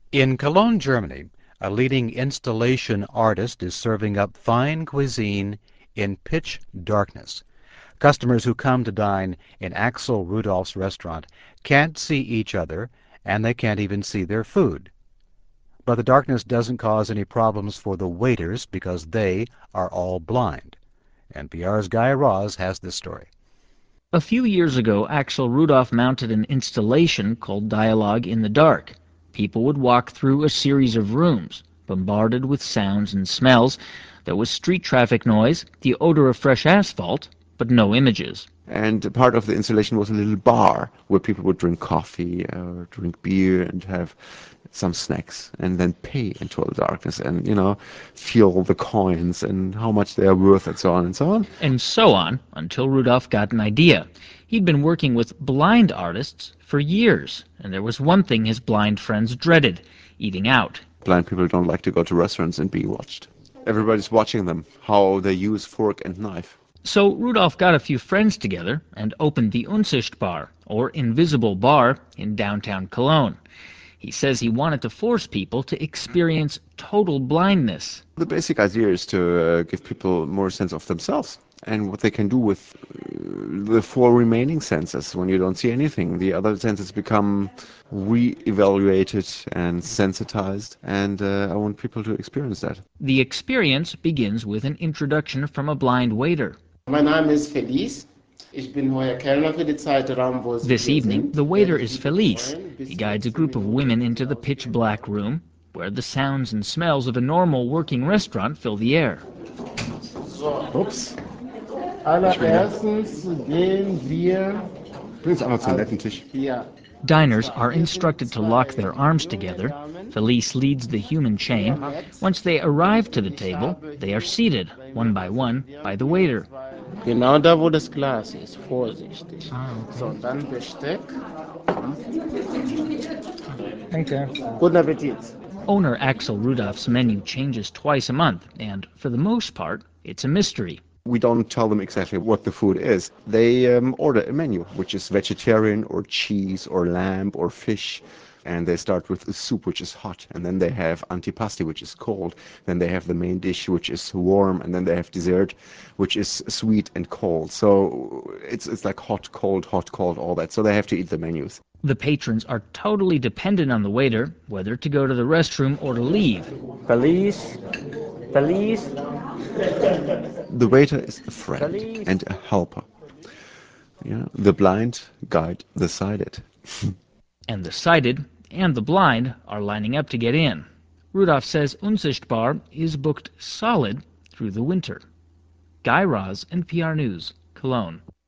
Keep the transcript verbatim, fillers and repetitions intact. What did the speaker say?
In Cologne, Germany, a leading installation artist is serving up fine cuisine in pitch darkness. Customers who come to dine in Axel Rudolph's restaurant can't see each other, and they can't even see their food. But the darkness doesn't cause any problems for the waiters because they are all blind. N P R's Guy Raz has this story. A few years ago, Axel Rudolph mounted an installation called Dialogue in the Dark. People would walk through a series of rooms, bombarded with sounds and smells. There was street traffic noise, the odor of fresh asphalt, but no images. And part of the installation was a little bar where people would drink coffee or drink beer and have some snacks and then pay in total darkness and, you know, feel the coins and how much they are worth and so on and so on. And so on, until Rudolph got an idea. He'd been working with blind artists for years, and there was one thing his blind friends dreaded: eating out. Blind people don't like to go to restaurants and be watched. Everybody's watching them, how they use fork and knife. So Rudolph got a few friends together and opened the Unsichtbar, or Invisible Bar, in downtown Cologne. He says he wanted to force people to experience total blindness. The basic idea is to uh, give people more sense of themselves and what they can do with uh, the four remaining senses. When you don't see anything, the other senses become re-evaluated and sensitized, and uh, I want people to experience that. The experience begins with an introduction from a blind waiter. Mein Name ist Felice. Ich bin heuer Kellner für die Zeitraum, wo Sie This hier evening, sind. the waiter is Felice. He guides a group of women into the pitch-black room, where the sounds and smells of a normal working restaurant fill the air. So, ups. Allererstens gehen wir Bring's einmal zum netten Tisch. hier. Diners are instructed to lock their arms together. Felice leads the human chain. Once they arrive to the table, they are seated, one by one, by the waiter. Genau da, wo das Glas ist. Vorsichtig. So, und dann Besteck. Danke. Guten Appetit. Owner Axel Rudolph's menu changes twice a month, and for the most part, it's a mystery. We don't tell them exactly what the food is. They um, order a menu, which is vegetarian or cheese or lamb or fish. And they start with a soup, which is hot, and then they have antipasti, which is cold. Then they have the main dish, which is warm, and then they have dessert, which is sweet and cold. So it's it's like hot, cold, hot, cold, all that. So they have to eat the menus. The patrons are totally dependent on the waiter, whether to go to the restroom or to leave. Felice. Felice. The waiter is a friend and a helper. Yeah, the blind guide the sighted. And the sighted and the blind are lining up to get in. Rudolph says Unsichtbar is booked solid through the winter. Guy Raz, N P R News, Cologne.